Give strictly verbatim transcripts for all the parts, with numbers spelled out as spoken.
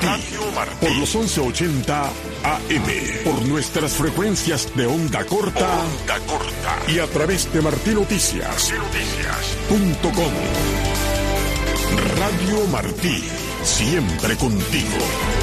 Martí, por los once ochenta A M, por nuestras frecuencias de onda corta, onda corta y a través de martinoticias punto com. Radio Martí, siempre contigo.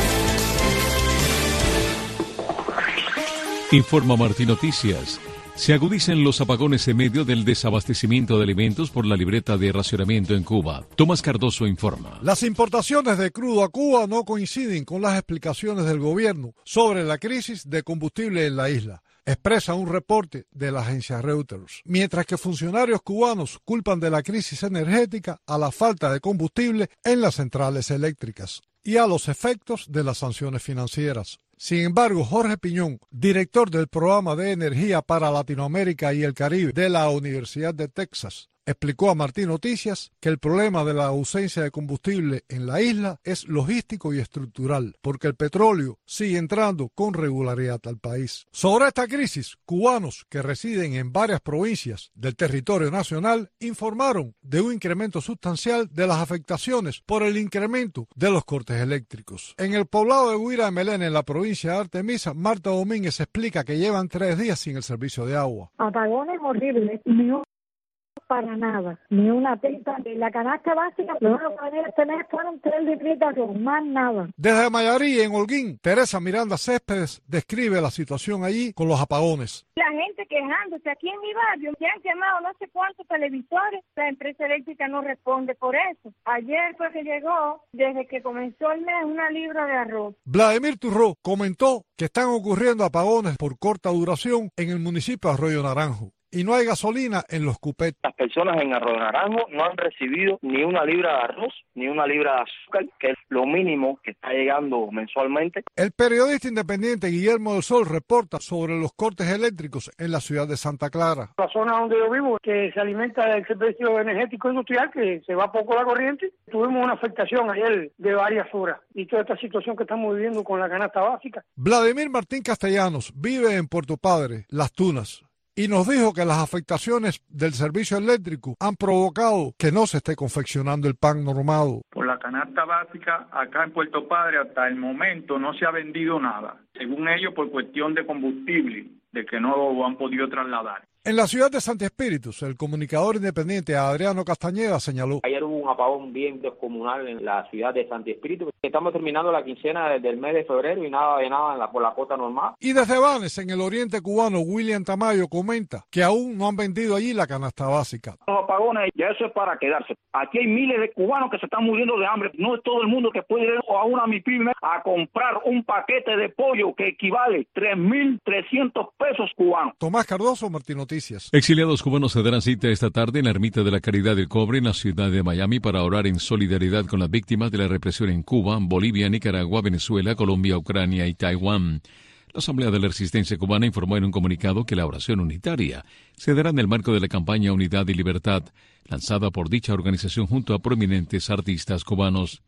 Informa Martí Noticias. Se agudizan los apagones en medio del desabastecimiento de alimentos por la libreta de racionamiento en Cuba. Tomás Cardoso informa. Las importaciones de crudo a Cuba no coinciden con las explicaciones del gobierno sobre la crisis de combustible en la isla, expresa un reporte de la agencia Reuters. Mientras que funcionarios cubanos culpan de la crisis energética a la falta de combustible en las centrales eléctricas y a los efectos de las sanciones financieras. Sin embargo, Jorge Piñón, director del Programa de Energía para Latinoamérica y el Caribe de la Universidad de Texas, explicó a Martí Noticias que el problema de la ausencia de combustible en la isla es logístico y estructural, porque el petróleo sigue entrando con regularidad al país. Sobre esta crisis, cubanos que residen en varias provincias del territorio nacional informaron de un incremento sustancial de las afectaciones por el incremento de los cortes eléctricos. En el poblado de Guira de Melena, en la provincia de Artemisa, Marta Domínguez explica que llevan tres días sin el servicio de agua. Apagones horribles, mío. Para nada, ni una tinta, ni la canasta básica, lo único que venía este mes fueron tres litritas con más nada. Desde Mayarí, en Holguín, Teresa Miranda Céspedes describe la situación allí con los apagones. La gente quejándose aquí en mi barrio, que han quemado no sé cuántos televisores, la empresa eléctrica no responde por eso. Ayer fue que llegó, desde que comenzó el mes, una libra de arroz. Vladimir Turró comentó que están ocurriendo apagones por corta duración en el municipio de Arroyo Naranjo. Y no hay gasolina en los cupets. Las personas en Arroyo Naranjo no han recibido ni una libra de arroz, ni una libra de azúcar, que es lo mínimo que está llegando mensualmente. El periodista independiente Guillermo del Sol reporta sobre los cortes eléctricos en la ciudad de Santa Clara. La zona donde yo vivo, que se alimenta del servicio energético industrial, que se va poco la corriente, tuvimos una afectación ayer de varias horas. Y toda esta situación que estamos viviendo con la canasta básica. Vladimir Martín Castellanos vive en Puerto Padre, Las Tunas, y nos dijo que las afectaciones del servicio eléctrico han provocado que no se esté confeccionando el pan normado. Por la canasta básica, acá en Puerto Padre, hasta el momento no se ha vendido nada. Según ellos, por cuestión de combustible, de que no lo han podido trasladar. En la ciudad de Santi Espíritus, el comunicador independiente Adriano Castañeda señaló: ayer hubo un apagón bien descomunal en la ciudad de Santi Espíritus. Estamos terminando la quincena del mes de febrero y nada de nada en la, por la cuota normal. Y desde Banes, en el oriente cubano, William Tamayo comenta que aún no han vendido allí la canasta básica. Los apagones, ya eso es para quedarse. Aquí hay miles de cubanos que se están muriendo de hambre. No es todo el mundo que puede ir a una MIPYME a comprar un paquete de pollo que equivale a tres mil trescientos pesos cubanos. Tomás Cardoso, Martín Noticias. Exiliados cubanos se darán cita esta tarde en la Ermita de la Caridad del Cobre en la ciudad de Miami para orar en solidaridad con las víctimas de la represión en Cuba, Bolivia, Nicaragua, Venezuela, Colombia, Ucrania y Taiwán. La Asamblea de la Resistencia Cubana informó en un comunicado que la oración unitaria se dará en el marco de la campaña Unidad y Libertad, lanzada por dicha organización junto a prominentes artistas cubanos.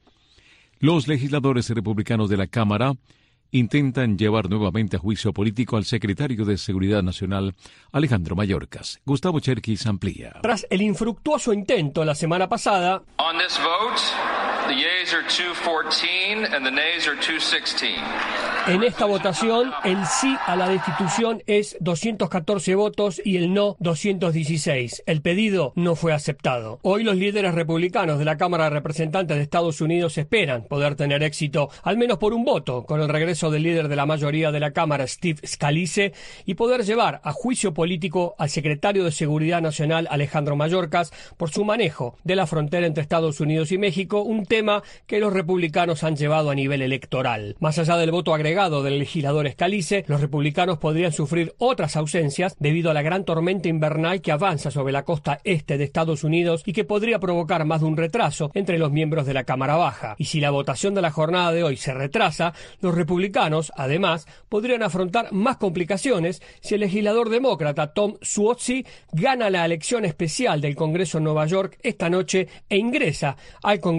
Los legisladores republicanos de la Cámara intentan llevar nuevamente a juicio político al secretario de Seguridad Nacional, Alejandro Mayorkas. Gustavo Cherkis amplía. Tras el infructuoso intento la semana pasada, On this vote, the yeas are two fourteen and the nays are two sixteen. En esta votación, el sí a la destitución es doscientos catorce votos y el no doscientos dieciséis. El pedido no fue aceptado. Hoy los líderes republicanos de la Cámara de Representantes de Estados Unidos esperan poder tener éxito, al menos por un voto, con el regreso del líder de la mayoría de la Cámara, Steve Scalise, y poder llevar a juicio político al secretario de Seguridad Nacional, Alejandro Mayorkas, por su manejo de la frontera entre Estados Unidos y México, un tema que los republicanos han llevado a nivel electoral. Más allá del voto agregado del legislador Scalise, los republicanos podrían sufrir otras ausencias debido a la gran tormenta invernal que avanza sobre la costa este de Estados Unidos y que podría provocar más de un retraso entre los miembros de la Cámara Baja. Y si la votación de la jornada de hoy se retrasa, los republicanos, además, podrían afrontar más complicaciones si el legislador demócrata Tom Suozzi gana la elección especial del Congreso en Nueva York esta noche e ingresa al Congreso a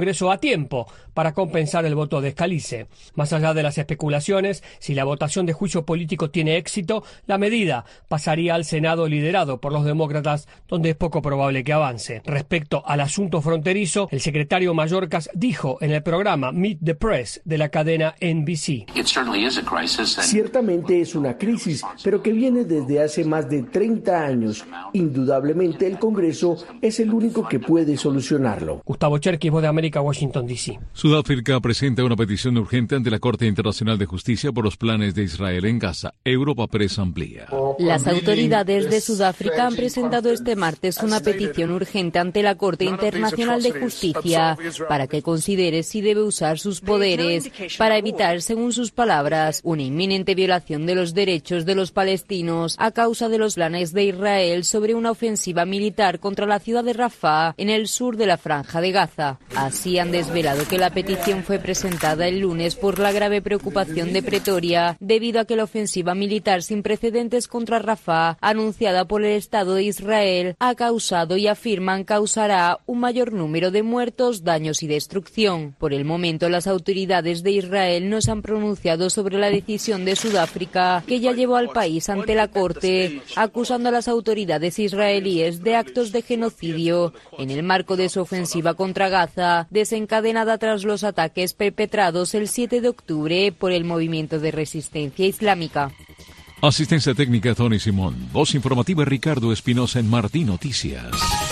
tiempo para compensar el voto de Scalise. Más allá de las especulaciones, si la votación de juicio político tiene éxito, la medida pasaría al Senado liderado por los demócratas, donde es poco probable que avance. Respecto al asunto fronterizo, el secretario Mayorkas dijo en el programa Meet the Press de la cadena N B C. Ciertamente es una crisis, pero que viene desde hace más de treinta años. Indudablemente el Congreso es el único que puede solucionarlo. Gustavo Cherkis, Voz de América, Washington, D C. Sudáfrica presenta una petición urgente ante la Corte Internacional de Justicia por los planes de Israel en Gaza. Europa Press amplía. Las autoridades de Sudáfrica han presentado este martes una petición urgente ante la Corte Internacional de Justicia para que considere si debe usar sus poderes para evitar, según sus palabras, una inminente violación de los derechos de los palestinos a causa de los planes de Israel sobre una ofensiva militar contra la ciudad de Rafah en el sur de la Franja de Gaza. Así han desvelado que la petición fue presentada el lunes por la grave preocupación de Pretoria debido a que la ofensiva militar sin precedentes contra Rafah, anunciada por el Estado de Israel, ha causado y afirman causará un mayor número de muertos, daños y destrucción. Por el momento, las autoridades de Israel no se han pronunciado sobre la decisión de Sudáfrica, que ya llevó al país ante la Corte, acusando a las autoridades israelíes de actos de genocidio en el marco de su ofensiva contra Gaza, desencadenada tras los ataques perpetrados el siete de octubre por el movimiento de resistencia islámica. Asistencia técnica Tony Simón. Voz informativa Ricardo Espinosa en Martí Noticias.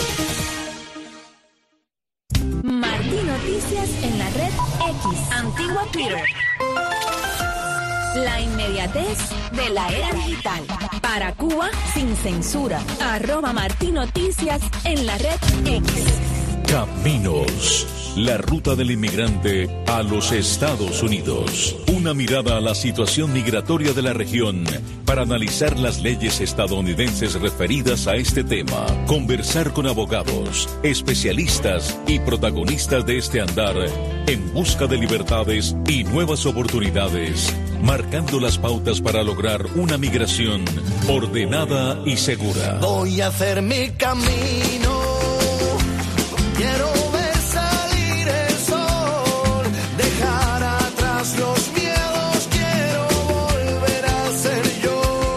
Martí Noticias en la red X, antigua Twitter. La inmediatez de la era digital. Para Cuba, sin censura. Arroba Martí Noticias en la red X. Caminos. La ruta del inmigrante a los Estados Unidos. Una mirada a la situación migratoria de la región para analizar las leyes estadounidenses referidas a este tema. Conversar con abogados, especialistas y protagonistas de este andar en busca de libertades y nuevas oportunidades, marcando las pautas para lograr una migración ordenada y segura. Voy a hacer mi camino. Quiero ver salir el sol, dejar atrás los miedos, quiero volver a ser yo.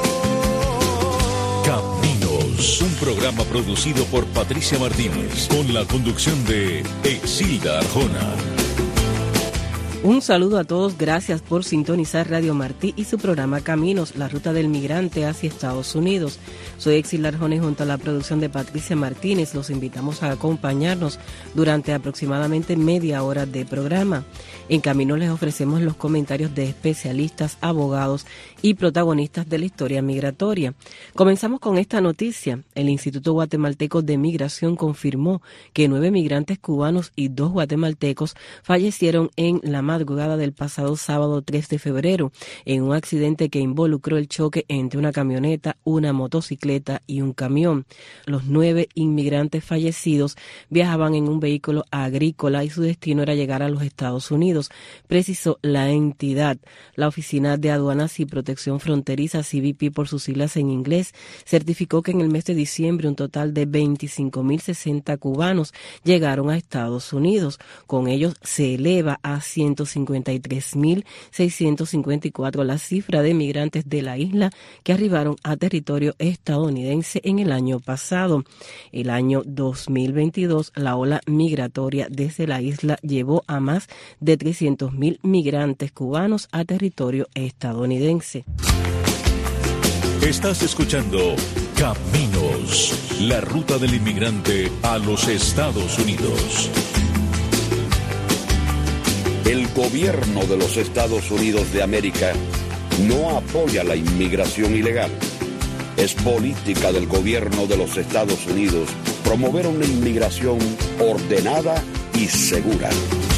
Caminos, un programa producido por Patricia Martínez, con la conducción de Exilda Arjona. Un saludo a todos, gracias por sintonizar Radio Martí y su programa Caminos, la ruta del migrante hacia Estados Unidos. Soy Exilda Arjona y junto a la producción de Patricia Martínez los invitamos a acompañarnos durante aproximadamente media hora de programa. En Caminos les ofrecemos los comentarios de especialistas, abogados y protagonistas de la historia migratoria. Comenzamos con esta noticia. El Instituto Guatemalteco de Migración confirmó que nueve migrantes cubanos y dos guatemaltecos fallecieron en la madrugada del pasado sábado tres de febrero en un accidente que involucró el choque entre una camioneta, una motocicleta y un camión. Los nueve inmigrantes fallecidos viajaban en un vehículo agrícola y su destino era llegar a los Estados Unidos, precisó la entidad. La Oficina de Aduanas y Protección Fronteriza, C B P por sus siglas en inglés, certificó que en el mes de diciembre un total de veinticinco mil sesenta cubanos llegaron a Estados Unidos. Con ellos se eleva a ciento cincuenta y tres mil seiscientos cincuenta y cuatro la cifra de migrantes de la isla que arribaron a territorio estadounidense en el año pasado. El año dos mil veintidós, la ola migratoria desde la isla llevó a más de trescientos mil migrantes cubanos a territorio estadounidense. Estás escuchando Caminos, la ruta del inmigrante a los Estados Unidos. El gobierno de los Estados Unidos de América no apoya la inmigración ilegal. Es política del gobierno de los Estados Unidos promover una inmigración ordenada y segura.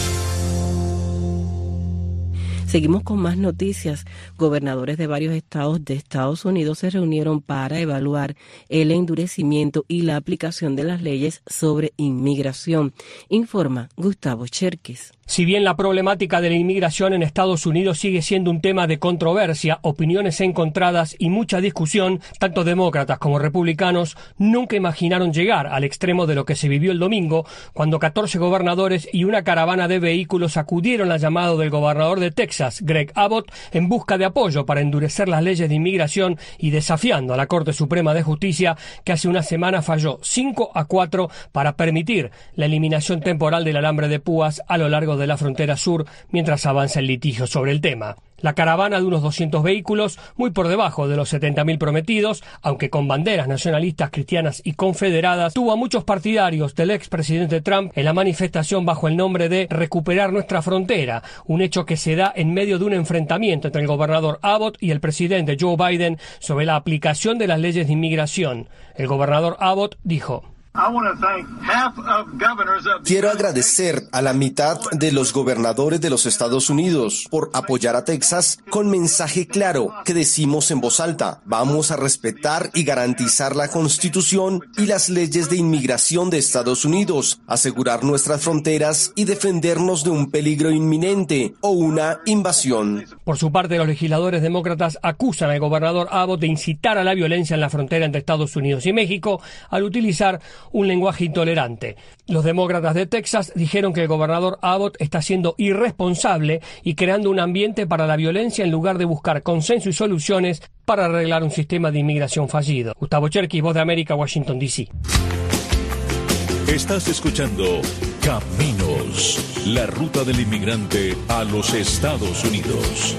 Seguimos con más noticias. Gobernadores de varios estados de Estados Unidos se reunieron para evaluar el endurecimiento y la aplicación de las leyes sobre inmigración, informa Gustavo Cherkis. Si bien la problemática de la inmigración en Estados Unidos sigue siendo un tema de controversia, opiniones encontradas y mucha discusión, tanto demócratas como republicanos nunca imaginaron llegar al extremo de lo que se vivió el domingo, cuando catorce gobernadores y una caravana de vehículos acudieron al llamado del gobernador de Texas, Greg Abbott, en busca de apoyo para endurecer las leyes de inmigración y desafiando a la Corte Suprema de Justicia, que hace una semana falló cinco a cuatro para permitir la eliminación temporal del alambre de púas a lo largo de la frontera sur mientras avanza el litigio sobre el tema. La caravana de unos doscientos vehículos, muy por debajo de los setenta mil prometidos, aunque con banderas nacionalistas, cristianas y confederadas, tuvo a muchos partidarios del expresidente Trump en la manifestación bajo el nombre de Recuperar nuestra frontera, un hecho que se da en medio de un enfrentamiento entre el gobernador Abbott y el presidente Joe Biden sobre la aplicación de las leyes de inmigración. El gobernador Abbott dijo: Quiero agradecer a la mitad de los gobernadores de los Estados Unidos por apoyar a Texas con mensaje claro que decimos en voz alta: vamos a respetar y garantizar la Constitución y las leyes de inmigración de Estados Unidos, asegurar nuestras fronteras y defendernos de un peligro inminente o una invasión. Por su parte, los legisladores demócratas acusan al gobernador Abbott de incitar a la violencia en la frontera entre Estados Unidos y México al utilizar un lenguaje intolerante. Los demócratas de Texas dijeron que el gobernador Abbott está siendo irresponsable y creando un ambiente para la violencia en lugar de buscar consenso y soluciones para arreglar un sistema de inmigración fallido. Gustavo Cherkis, Voz de América, Washington, D C. Estás escuchando Caminos, la ruta del inmigrante a los Estados Unidos.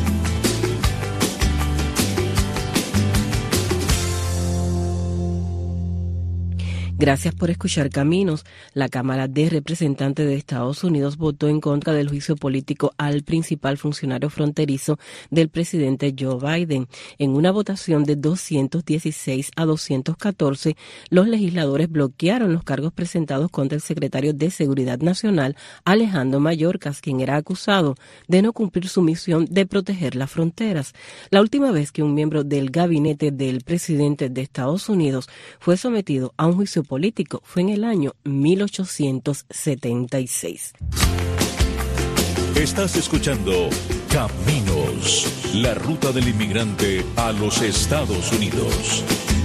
Gracias por escuchar Caminos. La Cámara de Representantes de Estados Unidos votó en contra del juicio político al principal funcionario fronterizo del presidente Joe Biden. En una votación de doscientos dieciséis a doscientos catorce, los legisladores bloquearon los cargos presentados contra el secretario de Seguridad Nacional, Alejandro Mayorkas, quien era acusado de no cumplir su misión de proteger las fronteras. La última vez que un miembro del gabinete del presidente de Estados Unidos fue sometido a un juicio político fue en el año mil ochocientos setenta y seis. Estás escuchando Caminos, la ruta del inmigrante a los Estados Unidos.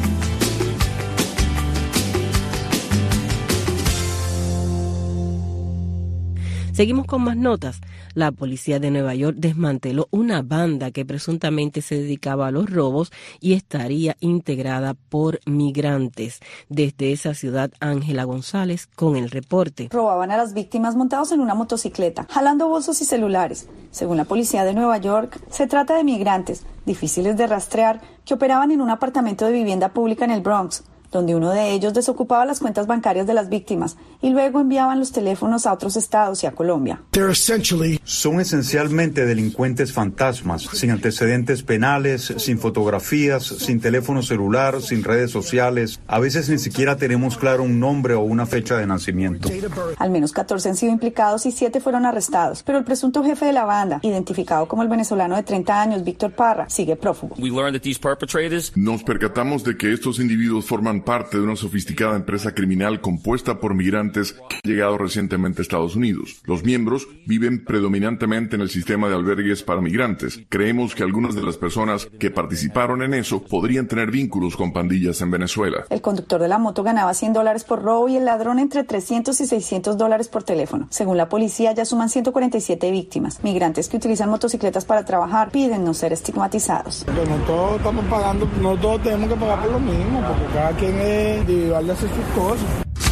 Seguimos con más notas. La policía de Nueva York desmanteló una banda que presuntamente se dedicaba a los robos y estaría integrada por migrantes. Desde esa ciudad, Ángela González con el reporte. Robaban a las víctimas montados en una motocicleta, jalando bolsos y celulares. Según la policía de Nueva York, se trata de migrantes difíciles de rastrear que operaban en un apartamento de vivienda pública en el Bronx, donde uno de ellos desocupaba las cuentas bancarias de las víctimas y luego enviaban los teléfonos a otros estados y a Colombia. Son esencialmente delincuentes fantasmas, sin antecedentes penales, sin fotografías, sin teléfono celular, sin redes sociales. A veces ni siquiera tenemos claro un nombre o una fecha de nacimiento. Al menos catorce han sido implicados y siete fueron arrestados, pero el presunto jefe de la banda, identificado como el venezolano de treinta años, Víctor Parra, sigue prófugo. Nos percatamos de que estos individuos forman parte de una sofisticada empresa criminal compuesta por migrantes que han llegado recientemente a Estados Unidos. Los miembros viven predominantemente en el sistema de albergues para migrantes. Creemos que algunas de las personas que participaron en eso podrían tener vínculos con pandillas en Venezuela. El conductor de la moto ganaba cien dólares por robo y el ladrón entre trescientos y seiscientos dólares por teléfono. Según la policía, ya suman ciento cuarenta y siete víctimas. Migrantes que utilizan motocicletas para trabajar piden no ser estigmatizados. Pero no todos estamos pagando, no todos tenemos que pagar por lo mismo, porque cada quien es individual de hacer sus cosas.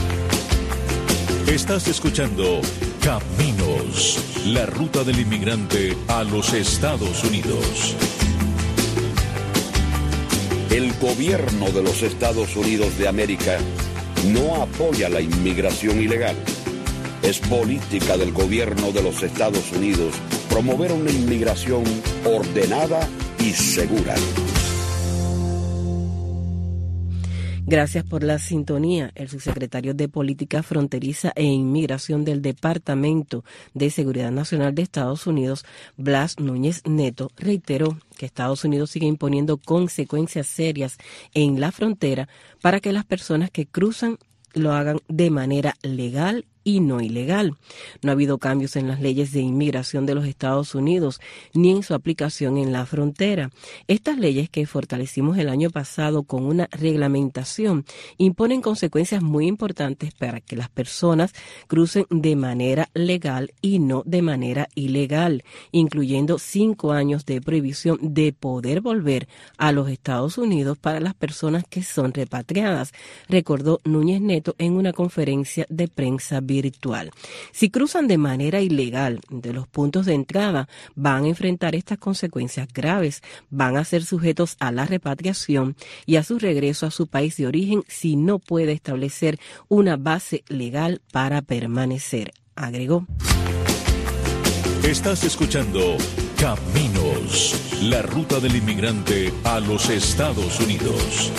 Estás escuchando Caminos, la ruta del inmigrante a los Estados Unidos. El gobierno de los Estados Unidos de América no apoya la inmigración ilegal. Es política del gobierno de los Estados Unidos promover una inmigración ordenada y segura. Gracias por la sintonía. El subsecretario de Política Fronteriza e Inmigración del Departamento de Seguridad Nacional de Estados Unidos, Blas Núñez Neto, reiteró que Estados Unidos sigue imponiendo consecuencias serias en la frontera para que las personas que cruzan lo hagan de manera legal y no ilegal. No ha habido cambios en las leyes de inmigración de los Estados Unidos ni en su aplicación en la frontera. Estas leyes que fortalecimos el año pasado con una reglamentación imponen consecuencias muy importantes para que las personas crucen de manera legal y no de manera ilegal, incluyendo cinco años de prohibición de poder volver a los Estados Unidos para las personas que son repatriadas, recordó Núñez Neto en una conferencia de prensa virtual. Si cruzan de manera ilegal de los puntos de entrada, van a enfrentar estas consecuencias graves, van a ser sujetos a la repatriación y a su regreso a su país de origen si no puede establecer una base legal para permanecer, agregó. Estás escuchando Caminos, la ruta del inmigrante a los Estados Unidos.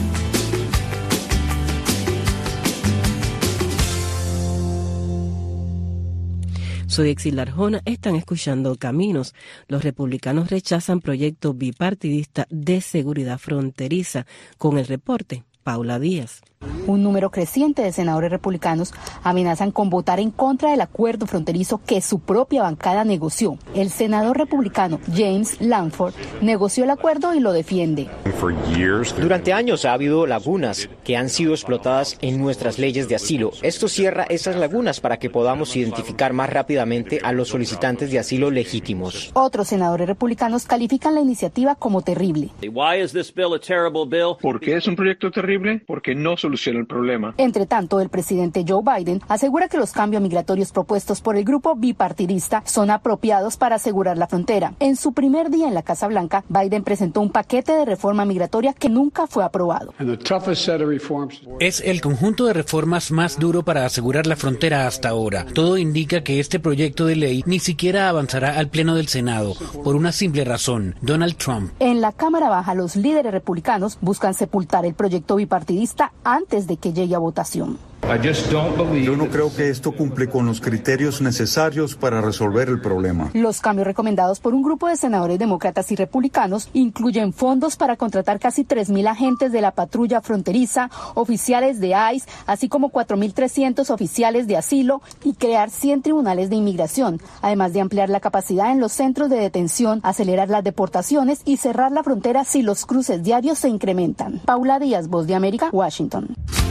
Soy Exil Arjona, están escuchando Caminos. Los republicanos rechazan proyecto bipartidista de seguridad fronteriza. Con el reporte, Paula Díaz. Un número creciente de senadores republicanos amenazan con votar en contra del acuerdo fronterizo que su propia bancada negoció. El senador republicano James Lankford negoció el acuerdo y lo defiende. Durante años ha habido lagunas que han sido explotadas en nuestras leyes de asilo. Esto cierra esas lagunas para que podamos identificar más rápidamente a los solicitantes de asilo legítimos. Otros senadores republicanos califican la iniciativa como terrible. ¿Por qué es un proyecto terrible? Porque no soluciona el problema. Entre tanto, el presidente Joe Biden asegura que los cambios migratorios propuestos por el grupo bipartidista son apropiados para asegurar la frontera. En su primer día en la Casa Blanca, Biden presentó un paquete de reforma migratoria que nunca fue aprobado. Es el conjunto de reformas más duro para asegurar la frontera hasta ahora. Todo indica que este proyecto de ley ni siquiera avanzará al Pleno del Senado, por una simple razón: Donald Trump. En la Cámara Baja, los líderes republicanos buscan sepultar el proyecto bipartidista antes de que llegue a votación. Yo no creo que esto cumple con los criterios necesarios para resolver el problema. Los cambios recomendados por un grupo de senadores demócratas y republicanos incluyen fondos para contratar casi tres mil agentes de la patrulla fronteriza, oficiales de ICE, así como cuatro mil trescientos oficiales de asilo y crear cien tribunales de inmigración, además de ampliar la capacidad en los centros de detención, acelerar las deportaciones y cerrar la frontera si los cruces diarios se incrementan. Paula Díaz, Voz de América, Washington.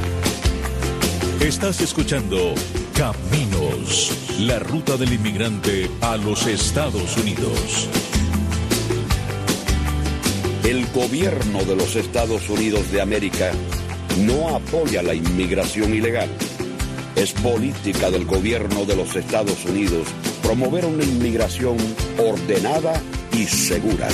Estás escuchando Caminos, la ruta del inmigrante a los Estados Unidos. El gobierno de los Estados Unidos de América no apoya la inmigración ilegal. Es política del gobierno de los Estados Unidos promover una inmigración ordenada y segura.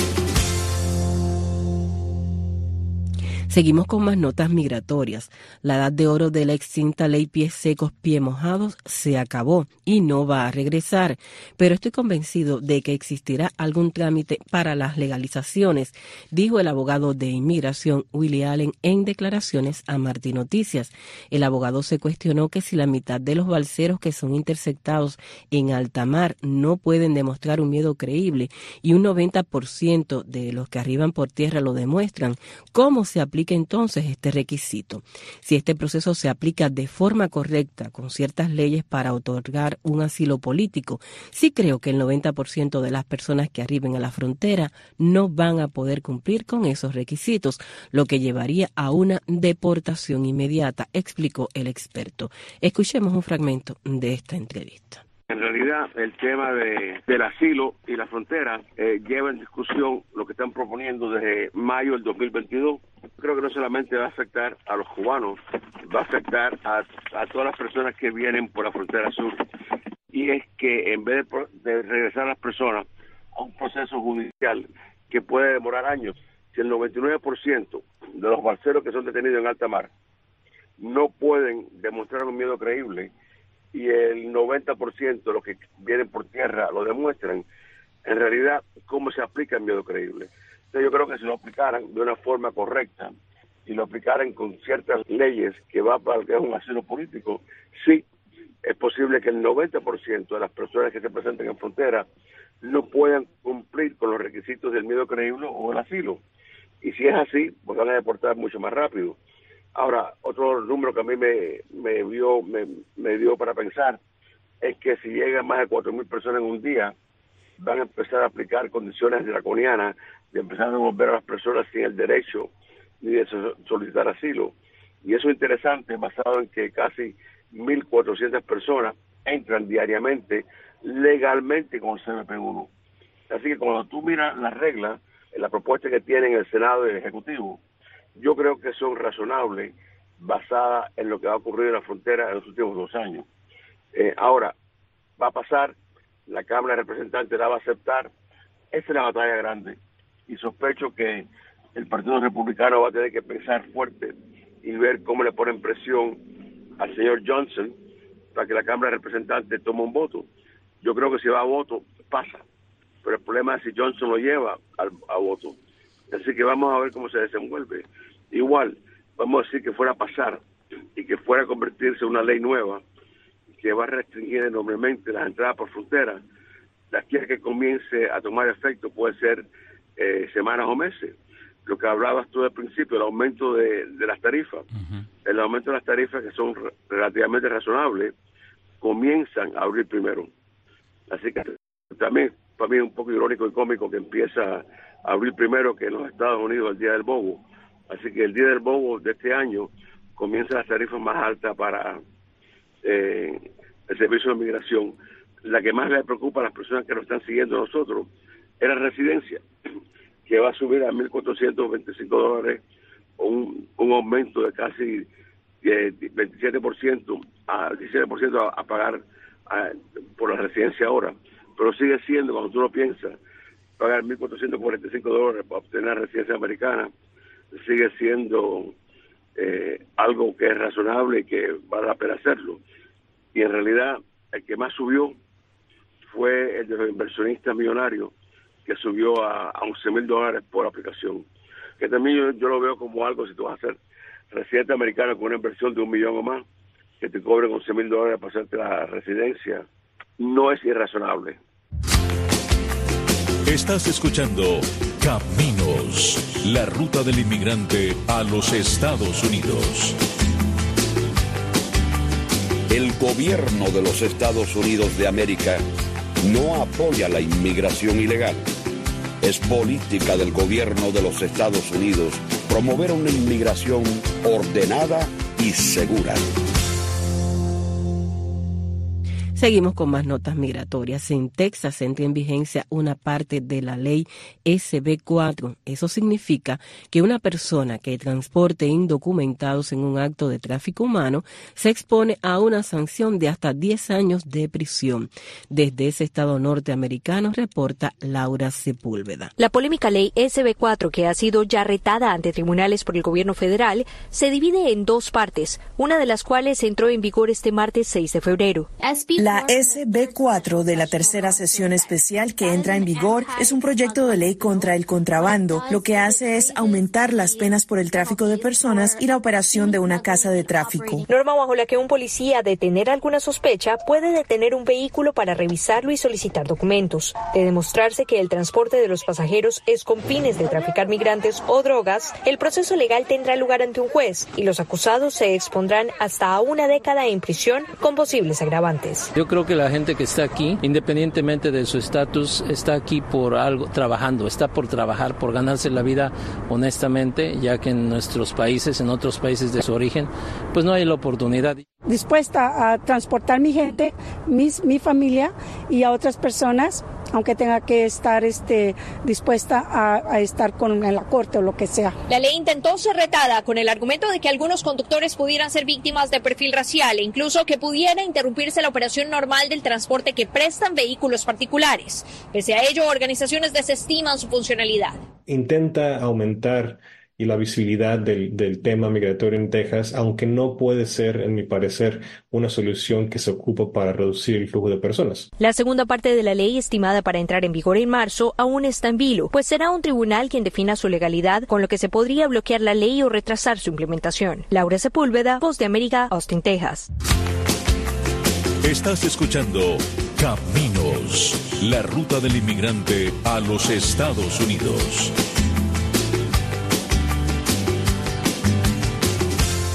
Seguimos con más notas migratorias. La edad de oro de la extinta ley Pies Secos, Pies Mojados se acabó y no va a regresar, pero estoy convencido de que existirá algún trámite para las legalizaciones, dijo el abogado de inmigración Willie Allen en declaraciones a Martí Noticias. El abogado se cuestionó que si la mitad de los balseros que son interceptados en alta mar no pueden demostrar un miedo creíble y un noventa por ciento de los que arriban por tierra lo demuestran, ¿cómo se aplica entonces este requisito? Si este proceso se aplica de forma correcta, con ciertas leyes para otorgar un asilo político, sí creo que el noventa por ciento de las personas que arriben a la frontera no van a poder cumplir con esos requisitos, lo que llevaría a una deportación inmediata, explicó el experto. Escuchemos un fragmento de esta entrevista. En realidad, el tema de, del asilo y la frontera eh, lleva en discusión lo que están proponiendo desde mayo del dos mil veintidós. Creo que no solamente va a afectar a los cubanos, va a afectar a, a todas las personas que vienen por la frontera sur. Y es que en vez de, de regresar a las personas a un proceso judicial que puede demorar años, si el noventa y nueve por ciento de los balseros que son detenidos en alta mar no pueden demostrar un miedo creíble, y el noventa por ciento de los que vienen por tierra lo demuestran, en realidad, ¿cómo se aplica el miedo creíble? Entonces yo creo que si lo aplicaran de una forma correcta y lo aplicaran con ciertas leyes que va para el que es un asilo político, sí, es posible que el noventa por ciento de las personas que se presenten en frontera no puedan cumplir con los requisitos del miedo creíble o el asilo. Y si es así, pues van a deportar mucho más rápido. Ahora, otro número que a mí me, me, dio, me, me dio para pensar es que si llegan más de cuatro mil personas en un día, van a empezar a aplicar condiciones draconianas de empezar a devolver a las personas sin el derecho ni de solicitar asilo. Y eso es interesante, basado en que casi mil cuatrocientas personas entran diariamente legalmente con C B P uno. Así que cuando tú miras las reglas, la propuesta que tienen el Senado y el Ejecutivo, yo creo que son razonables, basadas en lo que ha ocurrido en la frontera en los últimos dos años. Eh, ahora, va a pasar, la Cámara de Representantes la va a aceptar, esa es la batalla grande, y sospecho que el Partido Republicano va a tener que pensar fuerte y ver cómo le ponen presión al señor Johnson para que la Cámara de Representantes tome un voto. Yo creo que si va a voto, pasa, pero el problema es si Johnson lo lleva al, a voto. Así que vamos a ver cómo se desenvuelve. Igual, vamos a decir que fuera a pasar y que fuera a convertirse en una ley nueva que va a restringir enormemente las entradas por frontera. De aquí a que comience a tomar efecto puede ser eh, semanas o meses. Lo que hablabas tú al principio, el aumento de, de las tarifas, uh-huh. el aumento de las tarifas que son re- relativamente razonables, comienzan a abrir primero. Así que también para mí es un poco irónico y cómico que empieza a abrir primero que en los Estados Unidos el Día del Bobo. Así que el Día del Bobo de este año comienza las tarifas más altas para eh, el servicio de migración. La que más le preocupa a las personas que nos están siguiendo a nosotros es la residencia, que va a subir a mil cuatrocientos veinticinco dólares, un, un aumento de casi eh, veintisiete por ciento a diecisiete por ciento a, a pagar a, por la residencia ahora. Pero sigue siendo, cuando tú lo piensas, pagar mil cuatrocientos cuarenta y cinco dólares para obtener residencia americana, sigue siendo eh, algo que es razonable y que vale la pena hacerlo. Y en realidad, el que más subió fue el de los inversionistas millonarios, que subió a, a once mil dólares por aplicación. Que también yo, yo lo veo como algo, si tú vas a ser residente americano con una inversión de un millón o más, que te cobren once mil dólares para hacerte la residencia, no es irrazonable. Estás escuchando Caminos, la ruta del inmigrante a los Estados Unidos. El gobierno de los Estados Unidos de América no apoya la inmigración ilegal. Es política del gobierno de los Estados Unidos promover una inmigración ordenada y segura. Seguimos con más notas migratorias. En Texas entra en vigencia una parte de la ley S B cuatro. Eso significa que una persona que transporte indocumentados en un acto de tráfico humano se expone a una sanción de hasta diez años de prisión. Desde ese estado norteamericano reporta Laura Sepúlveda. La polémica ley S B cuatro, que ha sido ya retada ante tribunales por el gobierno federal, se divide en dos partes, una de las cuales entró en vigor este martes seis de febrero. La S B cuatro de la tercera sesión especial que entra en vigor es un proyecto de ley contra el contrabando. Lo que hace es aumentar las penas por el tráfico de personas y la operación de una casa de tráfico. Norma bajo la que un policía, de tener alguna sospecha, puede detener un vehículo para revisarlo y solicitar documentos. De demostrarse que el transporte de los pasajeros es con fines de traficar migrantes o drogas, el proceso legal tendrá lugar ante un juez y los acusados se expondrán hasta a una década en prisión con posibles agravantes. Yo creo que la gente que está aquí, independientemente de su estatus, está aquí por algo, trabajando, está por trabajar, por ganarse la vida honestamente, ya que en nuestros países, en otros países de su origen, pues no hay la oportunidad. Dispuesta a transportar mi gente, mis, mi familia y a otras personas, aunque tenga que estar este, dispuesta a, a estar con, en la corte o lo que sea. La ley intentó ser retada con el argumento de que algunos conductores pudieran ser víctimas de perfil racial e incluso que pudiera interrumpirse la operación normal del transporte que prestan vehículos particulares. Pese a ello, organizaciones desestiman su funcionalidad. Intenta aumentar y la visibilidad del, del tema migratorio en Texas, aunque no puede ser, en mi parecer, una solución que se ocupa para reducir el flujo de personas. La segunda parte de la ley, estimada para entrar en vigor en marzo, aún está en vilo, pues será un tribunal quien defina su legalidad, con lo que se podría bloquear la ley o retrasar su implementación. Laura Sepúlveda, Voz de América, Austin, Texas. Estás escuchando Caminos, la ruta del inmigrante a los Estados Unidos.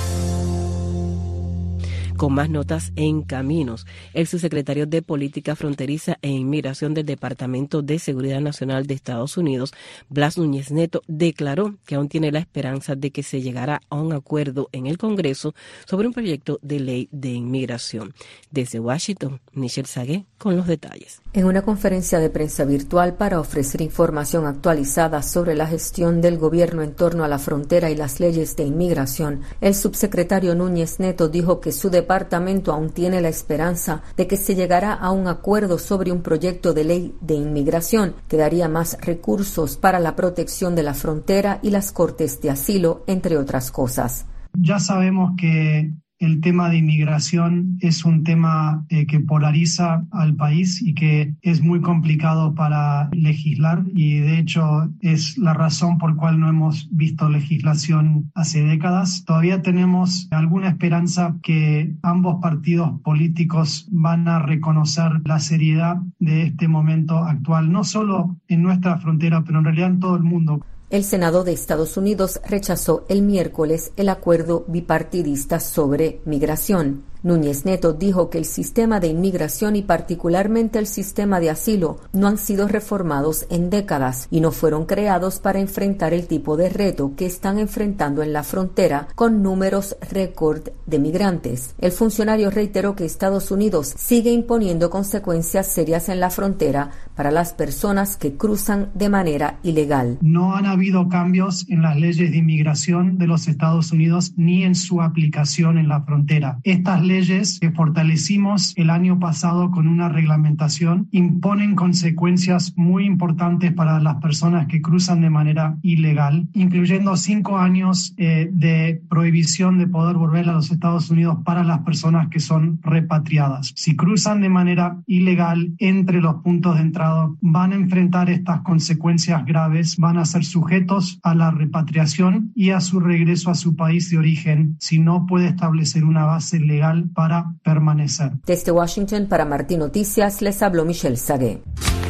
Con más notas en Caminos, el subsecretario de Política Fronteriza e Inmigración del Departamento de Seguridad Nacional de Estados Unidos, Blas Núñez Neto, declaró que aún tiene la esperanza de que se llegará a un acuerdo en el Congreso sobre un proyecto de ley de inmigración. Desde Washington, Michelle Sagué con los detalles. En una conferencia de prensa virtual para ofrecer información actualizada sobre la gestión del gobierno en torno a la frontera y las leyes de inmigración, el subsecretario Núñez Neto dijo que su departamento aún tiene la esperanza de que se llegará a un acuerdo sobre un proyecto de ley de inmigración que daría más recursos para la protección de la frontera y las cortes de asilo, entre otras cosas. Ya sabemos que el tema de inmigración es un tema eh, que polariza al país y que es muy complicado para legislar, y de hecho es la razón por cual no hemos visto legislación hace décadas. Todavía tenemos alguna esperanza que ambos partidos políticos van a reconocer la seriedad de este momento actual, no solo en nuestra frontera, pero en realidad en todo el mundo. El Senado de Estados Unidos rechazó el miércoles el acuerdo bipartidista sobre migración. Núñez Neto dijo que el sistema de inmigración y particularmente el sistema de asilo no han sido reformados en décadas y no fueron creados para enfrentar el tipo de reto que están enfrentando en la frontera con números récord de migrantes. El funcionario reiteró que Estados Unidos sigue imponiendo consecuencias serias en la frontera para las personas que cruzan de manera ilegal. No han habido cambios en las leyes de inmigración de los Estados Unidos ni en su aplicación en la frontera. Estas leyes que fortalecimos el año pasado con una reglamentación imponen consecuencias muy importantes para las personas que cruzan de manera ilegal, incluyendo cinco años eh, de prohibición de poder volver a los Estados Unidos para las personas que son repatriadas. Si cruzan de manera ilegal entre los puntos de entrada, van a enfrentar estas consecuencias graves, van a ser sujetos a la repatriación y a su regreso a su país de origen si no puede establecer una base legal para permanecer. Desde Washington para Martí Noticias les habló Michelle Sagué.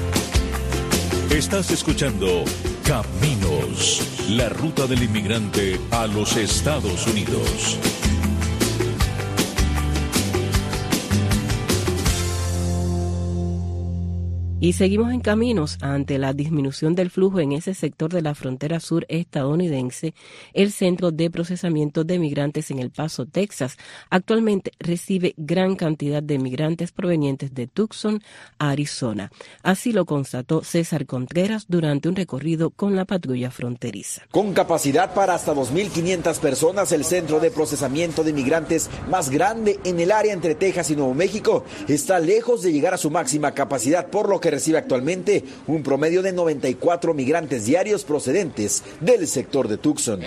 Estás escuchando Caminos, la ruta del inmigrante a los Estados Unidos. Y seguimos en Caminos. Ante la disminución del flujo en ese sector de la frontera sur estadounidense, el Centro de Procesamiento de Migrantes en El Paso, Texas, actualmente recibe gran cantidad de migrantes provenientes de Tucson, Arizona. Así lo constató César Contreras durante un recorrido con la patrulla fronteriza. Con capacidad para hasta dos mil quinientas personas, el Centro de Procesamiento de Migrantes más grande en el área entre Texas y Nuevo México está lejos de llegar a su máxima capacidad, por lo que recibe actualmente un promedio de noventa y cuatro migrantes diarios procedentes del sector de Tucson.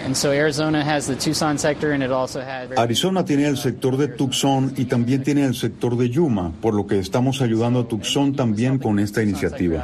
Arizona tiene el sector de Tucson y también tiene el sector de Yuma, por lo que estamos ayudando a Tucson también con esta iniciativa.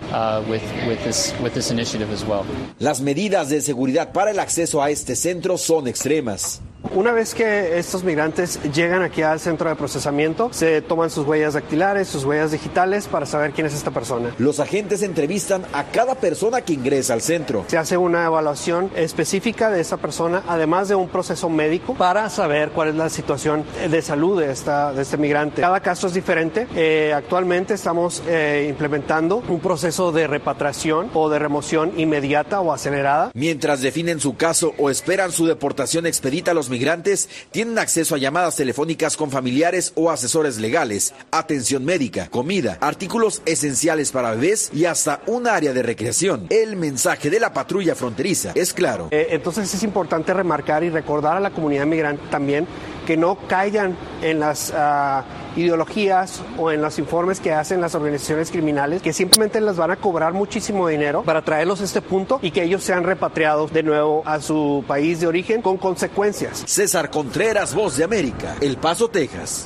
Las medidas de seguridad para el acceso a este centro son extremas. Una vez que estos migrantes llegan aquí al centro de procesamiento, se toman sus huellas dactilares, sus huellas digitales para saber quién es esta persona. Los agentes entrevistan a cada persona que ingresa al centro. Se hace una evaluación específica de esta persona, además de un proceso médico para saber cuál es la situación de salud de, esta, de este migrante. Cada caso es diferente. Eh, actualmente estamos eh, implementando un proceso de repatriación o de remoción inmediata o acelerada. Mientras definen su caso o esperan su deportación expedita, los migrantes tienen acceso a llamadas telefónicas con familiares o asesores legales, atención médica, comida, artículos esenciales para bebés y hasta un área de recreación. El mensaje de la patrulla fronteriza es claro. Eh, entonces es importante remarcar y recordar a la comunidad migrante también que no caigan en las uh, ideologías o en los informes que hacen las organizaciones criminales, que simplemente les van a cobrar muchísimo dinero para traerlos a este punto y que ellos sean repatriados de nuevo a su país de origen con consecuencias. César Contreras, Voz de América, El Paso, Texas.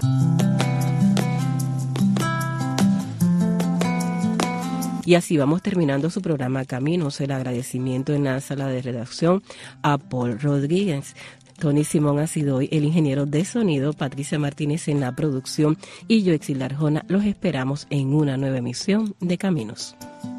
Y así vamos terminando su programa Caminos. El agradecimiento en la sala de redacción a Paul Rodríguez. Tony Simón ha sido hoy el ingeniero de sonido, Patricia Martínez en la producción y yo, Exil Arjona. Los esperamos en una nueva emisión de Caminos.